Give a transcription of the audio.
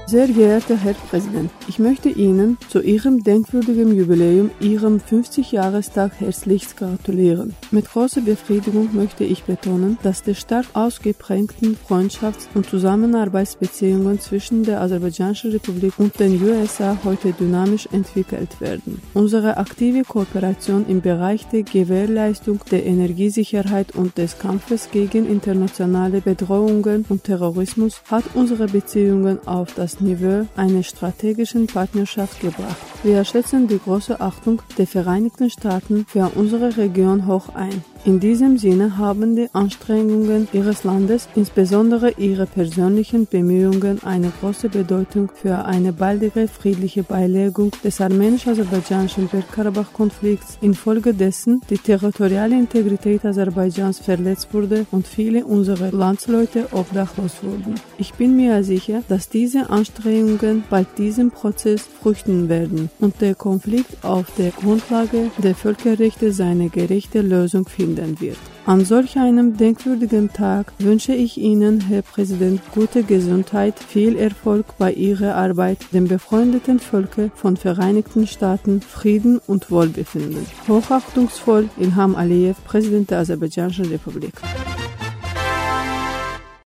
Sehr geehrter Herr Präsident, ich möchte Ihnen zu Ihrem denkwürdigen Jubiläum, Ihrem 50-Jahrestag herzlichst gratulieren. Mit großer Befriedigung möchte ich betonen, dass die stark ausgeprägten Freundschafts- und Zusammenarbeitsbeziehungen zwischen der Aserbaidschanischen Republik und den USA heute dynamisch entwickelt werden. Unsere aktive Kooperation im Bereich der Gewährleistung der Energiesicherheit und des Kampfes gegen internationale Bedrohungen und Terrorismus hat unsere Beziehungen auf das Niveau einer strategischen Partnerschaft gebracht. Wir schätzen die große Achtung der Vereinigten Staaten für unsere Region hoch ein. In diesem Sinne haben die Anstrengungen Ihres Landes, insbesondere Ihre persönlichen Bemühungen, eine große Bedeutung für eine baldige friedliche Beilegung des armenisch-aserbaidschanischen Bergkarabach-Konflikts, infolgedessen die territoriale Integrität Aserbaidschans verletzt wurde und viele unserer Landsleute obdachlos wurden. Ich bin mir sicher, dass diese Anstrengungen bald diesem Prozess fruchten werden und der Konflikt auf der Grundlage der Völkerrechte seine gerechte Lösung finden wird. An solch einem denkwürdigen Tag wünsche ich Ihnen, Herr Präsident, gute Gesundheit, viel Erfolg bei Ihrer Arbeit, den befreundeten Völkern von Vereinigten Staaten, Frieden und Wohlbefinden. Hochachtungsvoll Ilham Aliyev, Präsident der Aserbaidschanischen Republik.